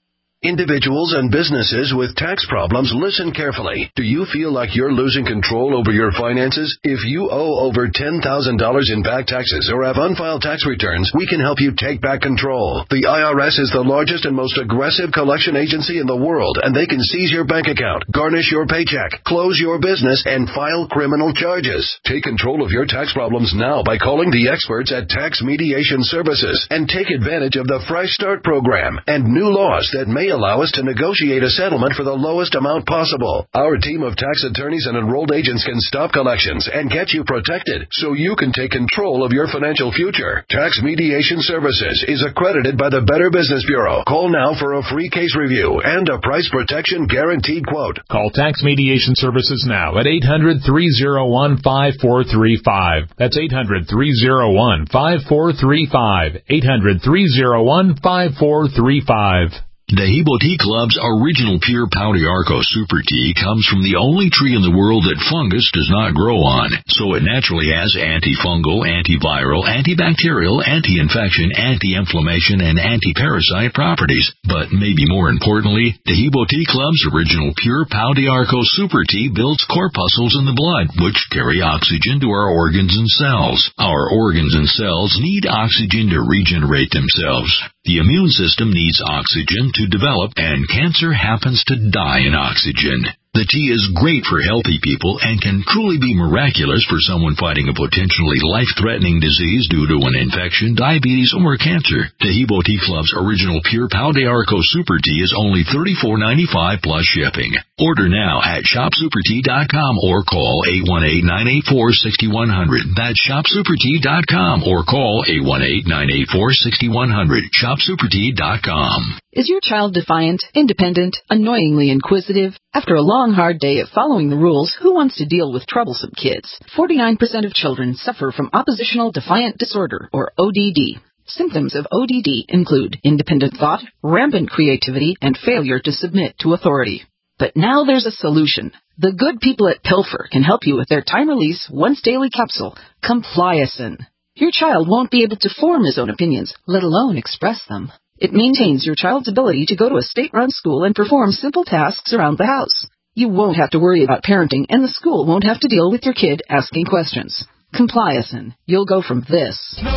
Individuals and businesses with tax problems, listen carefully. Do you feel like you're losing control over your finances? If you owe over ten thousand dollars in back taxes or have unfiled tax returns, we can help you take back control. The I R S is the largest and most aggressive collection agency in the world, and they can seize your bank account, garnish your paycheck, close your business, and file criminal charges. Take control of your tax problems now by calling the experts at Tax Mediation Services and take advantage of the Fresh Start program and new laws that may allow us to negotiate a settlement for the lowest amount possible. Our team of tax attorneys and enrolled agents can stop collections and get you protected so you can take control of your financial future. Tax Mediation Services is accredited by the Better Business Bureau. Call now for a free case review and a price protection guaranteed quote. Call Tax Mediation Services now at eight hundred, three oh one, five four three five. That's eight hundred, three oh one, five four three five. eight hundred, three oh one, five four three five. Dehibo Tea Club's original pure Pau d'Arco Super Tea comes from the only tree in the world that fungus does not grow on, so it naturally has antifungal, antiviral, antibacterial, anti-infection, anti-inflammation, and anti-parasite properties. But maybe more importantly, Dehibo Tea Club's original pure Pau d'Arco Super Tea builds corpuscles in the blood, which carry oxygen to our organs and cells. Our organs and cells need oxygen to regenerate themselves. The immune system needs oxygen to develop, and cancer happens to die in oxygen. The tea is great for healthy people and can truly be miraculous for someone fighting a potentially life-threatening disease due to an infection, diabetes, or cancer. Dehibo Tea Club's original pure Pau d'Arco Super Tea is only thirty-four ninety-five plus shipping. Order now at shop super tea dot com or call eight one eight, nine eight four, six one zero zero. That's shop super tea dot com or call eight one eight, nine eight four, six one zero zero. shop super tea dot com. Is your child defiant, independent, annoyingly inquisitive? After a long, hard day of following the rules, who wants to deal with troublesome kids? forty-nine percent of children suffer from oppositional defiant disorder, or O D D. Symptoms of O D D include independent thought, rampant creativity, and failure to submit to authority. But now there's a solution. The good people at Pilfer can help you with their time-release, once-daily capsule, Compliacin. Your child won't be able to form his own opinions, let alone express them. It maintains your child's ability to go to a state-run school and perform simple tasks around the house. You won't have to worry about parenting, and the school won't have to deal with your kid asking questions. Compliacin. You'll go from this. Quit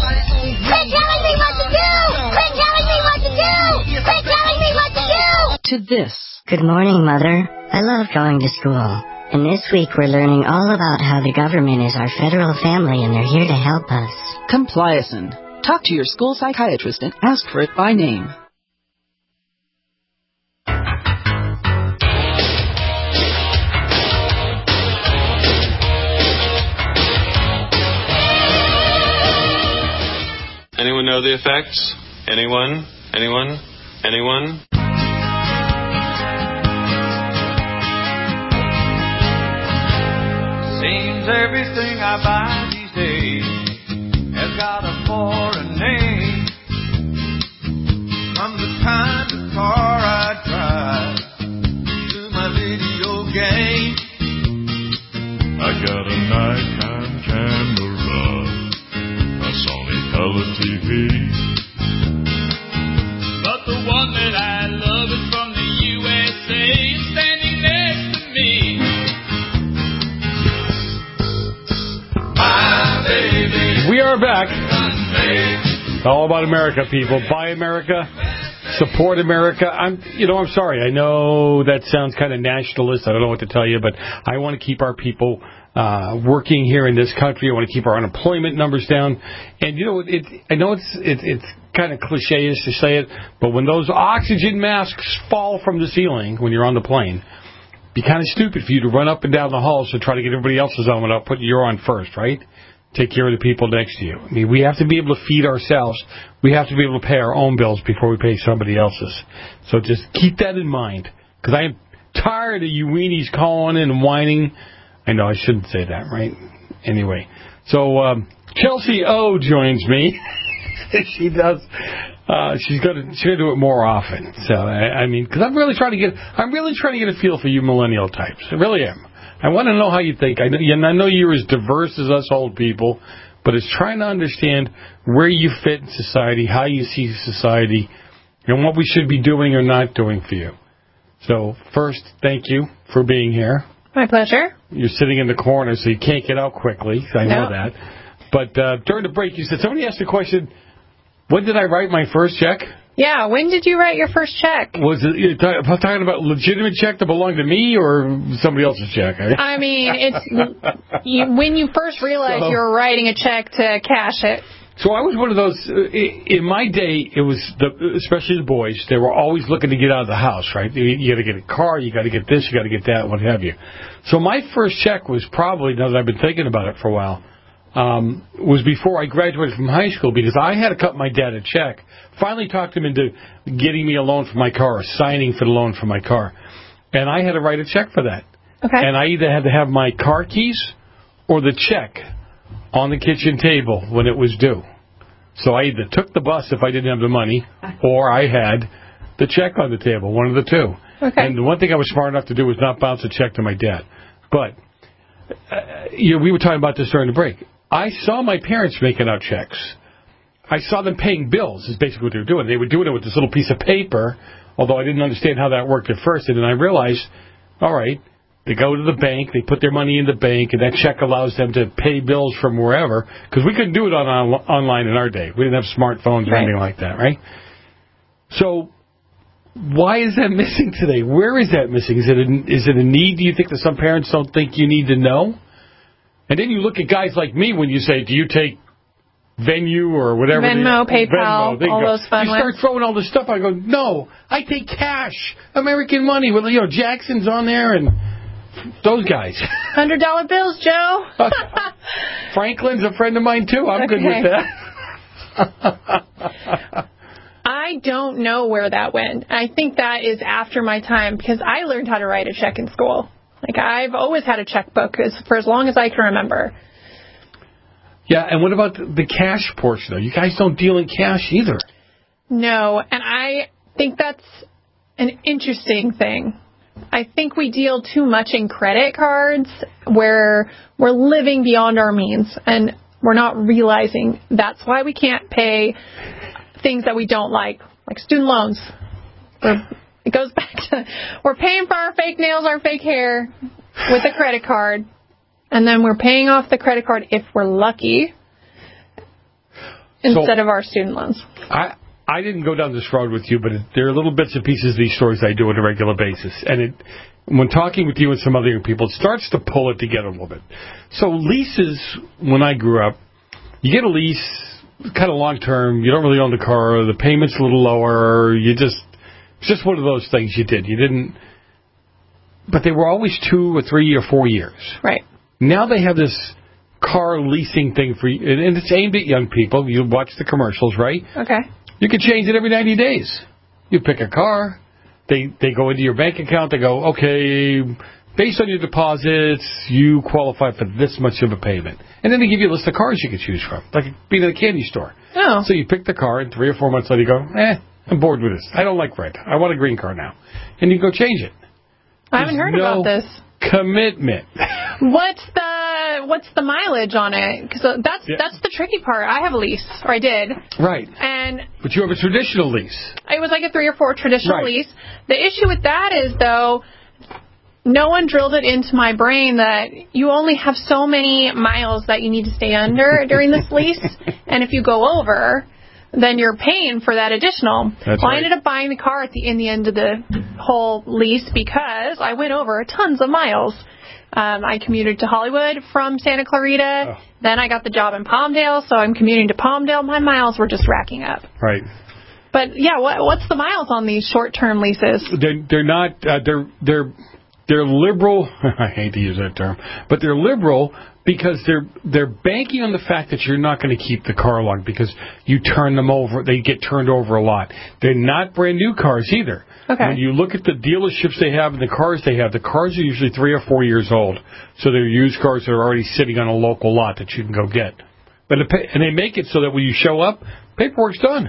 telling me what to do! Quit telling me what to do! Quit telling me what to do! To this. Good morning, Mother. I love going to school. And this week we're learning all about how the government is our federal family and they're here to help us. Compliacin. Talk to your school psychiatrist and ask for it by name. Anyone know the effects? Anyone? Anyone? Anyone? Seems everything I buy these days has got a foreign name. From the kind of car I drive to my video game. I got a Nikon camera, a Sony color T V. But the one that I love is from the U S A, standing next to me. My baby. We are back. All about America, people. Buy America. Support America. I'm, you know, I'm sorry. I know that sounds kind of nationalist. I don't know what to tell you, but I want to keep our people uh, working here in this country. I want to keep our unemployment numbers down. And, you know, it, I know it's it, it's kind of cliche-ish to say it, but when those oxygen masks fall from the ceiling when you're on the plane, it'd be kind of stupid for you to run up and down the halls to try to get everybody else's on without putting your on first, right? Take care of the people next to you. I mean, we have to be able to feed ourselves. We have to be able to pay our own bills before we pay somebody else's. So just keep that in mind, because I am tired of you weenies calling in and whining. I know I shouldn't say that, right? Anyway, so um, Chelsea O joins me. she does. Uh, she's gonna she's gonna do it more often. So I, I mean, because I'm really trying to get I'm really trying to get a feel for you millennial types. I really am. I want to know how you think. I know, and I know you're as diverse as us old people, but it's trying to understand where you fit in society, how you see society, and what we should be doing or not doing for you. So first, thank you for being here. My pleasure. You're sitting in the corner, so you can't get out quickly. I know No. that. But uh, during the break, you said, somebody asked the question, when did I write my first check? Yeah, when did you write your first check? Was it you're talking, talking about legitimate check that belonged to me or somebody else's check? I mean, it's you, when you first realized So- you were writing a check to cash it. So I was one of those, uh, in my day, it was, the, especially the boys, they were always looking to get out of the house, right? You, you got to get a car, you got to get this, you got to get that, what have you. So my first check was probably, now that I've been thinking about it for a while, um, was before I graduated from high school, because I had to cut my dad a check. Finally talked him into getting me a loan for my car, or signing for the loan for my car. And I had to write a check for that. Okay. And I either had to have my car keys or the check on the kitchen table when it was due. So I either took the bus if I didn't have the money, or I had the check on the table, one of the two. Okay. And the one thing I was smart enough to do was not bounce a check to my dad. But uh, you know, we were talking about this during the break. I saw my parents making out checks. I saw them paying bills, is basically what they were doing. They were doing it with this little piece of paper, although I didn't understand how that worked at first. And then I realized, all right, they go to the bank, they put their money in the bank, and that check allows them to pay bills from wherever, because we couldn't do it on, on online in our day. We didn't have smartphones or Right. anything like that, right? So why is that missing today? Where is that missing? Is it a, is it a need, do you think, that some parents don't think you need to know? And then you look at guys like me when you say, do you take Venue or whatever? Venmo, they, PayPal, Venmo, there you all go. those fun You start ones. throwing all this stuff. I go, no, I take cash, American money. Well, you know, Jackson's on there and those guys. Hundred dollar bills, Joe. Franklin's a friend of mine too. I'm good Okay. with that. I don't know where that went. I think that is after my time because I learned how to write a check in school. Like I've always had a checkbook as, for as long as I can remember. Yeah, and what about the cash portion, though? You guys don't deal in cash either. No, and I think that's an interesting thing. I think we deal too much in credit cards where we're living beyond our means and we're not realizing that's why we can't pay things that we don't like, like student loans. We're, it goes back to we're paying for our fake nails, our fake hair with a credit card, and then we're paying off the credit card if we're lucky instead So, of our student loans. I I didn't go down this road with you, but it, there are little bits and pieces of these stories I do on a regular basis. And it, when talking with you and some other young people, it starts to pull it together a little bit. So leases, when I grew up, you get a lease, kind of long term, you don't really own the car, the payment's a little lower, you just, it's just one of those things you did. You didn't, but they were always two or three or four years. Right. Now they have this car leasing thing for you, and it's aimed at young people. You watch the commercials, right? Okay. You can change it every ninety days. You pick a car. They they go into your bank account. They go, okay, based on your deposits, you qualify for this much of a payment. And then they give you a list of cars you can choose from, like being at a candy store. Oh. So you pick the car, and three or four months later you go, eh, I'm bored with this. I don't like red. I want a green car now. And you go change it. I haven't heard no about this. Commitment. What's the what's the mileage on it? Because that's Yeah. that's the tricky part. I have a lease, or I did, Right. and But you have a traditional lease. it was like a three or four traditional Right. lease. The issue with that is though, no one drilled it into my brain that you only have so many miles that you need to stay under during this lease, and if you go over, then you're paying for that additional. That's well, right. I ended up buying the car at the in the end of the whole lease because I went over tons of miles. Um, I commuted to Hollywood from Santa Clarita. Oh. Then I got the job in Palmdale, so I'm commuting to Palmdale. My miles were just racking up. Right. But yeah, what, what's the miles on these short-term leases? They're they're not uh, they're they're they're liberal. I hate to use that term, but they're liberal because they're they're banking on the fact that you're not going to keep the car long because you turn them over. They get turned over a lot. They're not brand new cars either. Okay. When you look at the dealerships they have and the cars they have, the cars are usually three or four years old. So they're used cars that are already sitting on a local lot that you can go get. But it, and they make it so that when you show up, paperwork's done.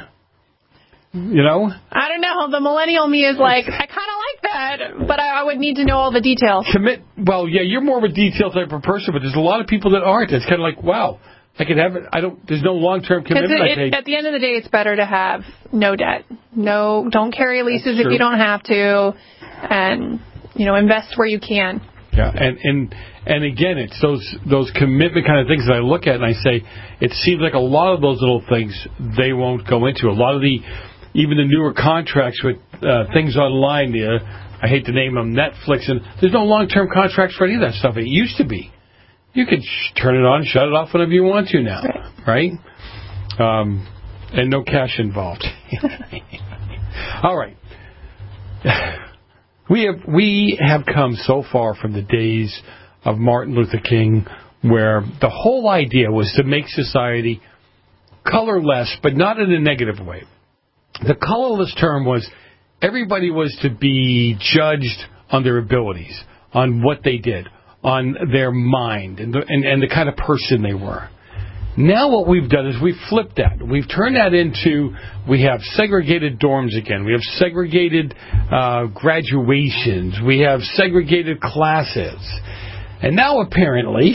You know? I don't know. The millennial me is like, I kind of like that, but I, I would need to know all the details. Commit. Well, yeah, you're more of a detail type of person, but there's a lot of people that aren't. It's kind of like, wow, I could have it. I don't. There's no long term Because commitment. I it, paid. at the end of the day, it's better to have no debt No, don't carry leases if you don't have to, and you know, invest where you can. Yeah, and and and again, it's those those commitment kind of things that I look at and I say, it seems like a lot of those little things they won't go into. A lot of the, even the newer contracts with uh, things online, the, uh, I hate to name them, Netflix, and there's no long-term contracts for any of that stuff. It used to be. You could sh- turn it on and shut it off whenever you want to now, right? right? Um, and no cash involved. All right. We have we have come so far from the days of Martin Luther King, where the whole idea was to make society colorless, but not in a negative way. The colorless term was everybody was to be judged on their abilities, on what they did, on their mind, and the, and, and the kind of person they were. Now what we've done is we've flipped that. We've turned that into, we have segregated dorms again. We have segregated uh, graduations. We have segregated classes. And now apparently,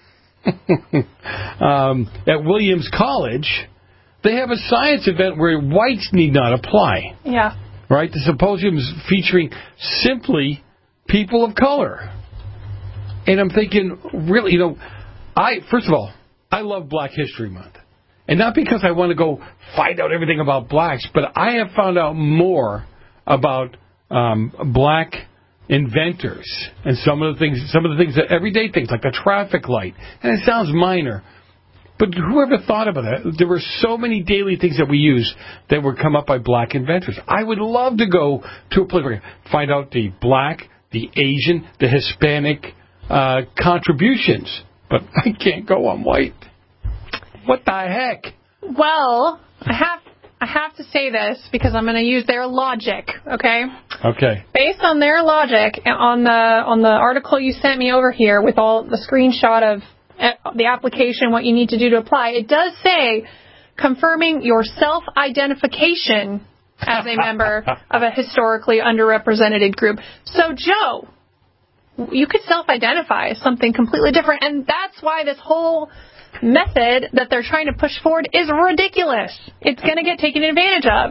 um, at Williams College, they have a science event where whites need not apply. Yeah. Right? The symposium is featuring simply people of color. And I'm thinking, really, you know, I, first of all, I love Black History Month. And not because I want to go find out everything about blacks, but I have found out more about um, black inventors and some of the things, some of the things that everyday things like the traffic light. And it sounds minor, but whoever thought about it? There were so many daily things that we use that were come up by black inventors. I would love to go to a place where I find out the black, the Asian, the Hispanic uh, contributions. But I can't go, I'm white. What the heck? Well, I have I have to say this because I'm going to use their logic, okay? Okay. Based on their logic, on the on the article you sent me over here with all the screenshot of the application, what you need to do to apply, it does say confirming your self-identification as a member of a historically underrepresented group. So, Joe, you could self-identify as something completely different, and that's why this whole method that they're trying to push forward is ridiculous. It's going to get taken advantage of.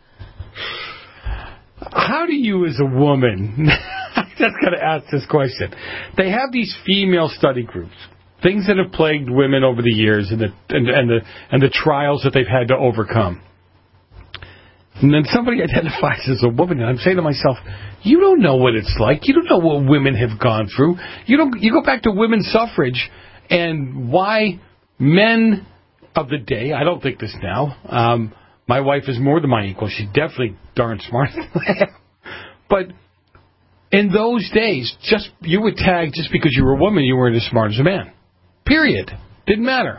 How do you, as a woman, I just got to ask this question. They have these female study groups, things that have plagued women over the years, and the and, and the and the trials that they've had to overcome. And then somebody identifies as a woman, and I'm saying to myself, you don't know what it's like. You don't know what women have gone through. You don't. You go back to women's suffrage and why men of the day, I don't think this now, um, my wife is more than my equal. She's definitely darn smart. But in those days, just you would tag just because you were a woman, you weren't as smart as a man. Period. Didn't matter.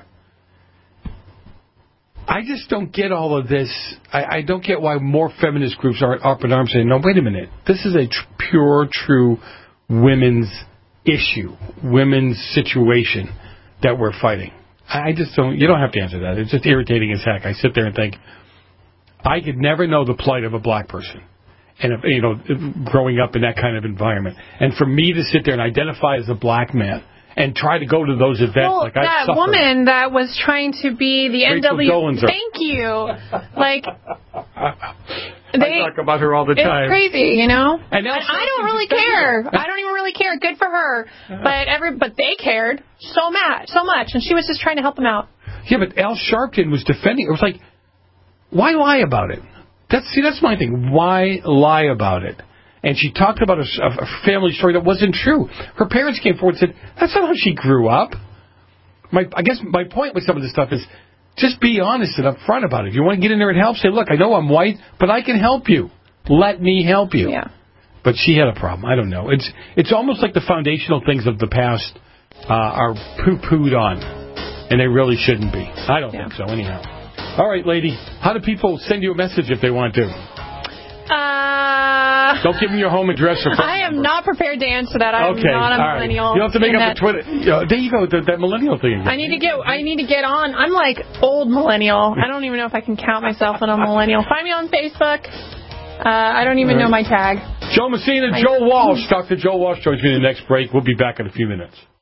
I just don't get all of this. I, I don't get why more feminist groups aren't up in arms saying, no, wait a minute. This is a tr- pure, true women's issue, women's situation that we're fighting. I just don't, you don't have to answer that. It's just irritating as heck. I sit there and think, I could never know the plight of a black person. And, if, you know, growing up in that kind of environment. And for me to sit there and identify as a black man and try to go to those events well, like I that suffered. woman that was trying to be the Rachel N W. Dolenzar. Thank you. Like, they, I talk about her all the time. It's crazy, you know. And I, I don't really care. I don't even really care. Good for her. But every but they cared so much, so much, and she was just trying to help them out. Yeah, but Al Sharpton was defending. It was like, why lie about it? That's see, that's my thing. Why lie about it? And she talked about a, a family story that wasn't true. Her parents came forward and said, that's not how she grew up. My, I guess my point with some of this stuff is just be honest and upfront about it. If you want to get in there and help, say, look, I know I'm white, but I can help you. Let me help you. Yeah. But she had a problem. I don't know. It's it's almost like the foundational things of the past uh, are poo-pooed on, and they really shouldn't be. I don't yeah. think so, anyhow. All right, lady, how do people send you a message if they want to? Uh, Don't give me your home address or phone I am number. not prepared to answer that. I'm okay, not a right. millennial. You don't have to make up that. a Twitter. You know, there you go, the, that millennial thing again. I need to get. I need to get on. I'm like old millennial. I don't even know if I can count myself as a millennial. Find me on Facebook. Uh, I don't even right. know my tag. Joe Messina, Joe Walsh. Doctor Joe Walsh joins me in the next break. We'll be back in a few minutes.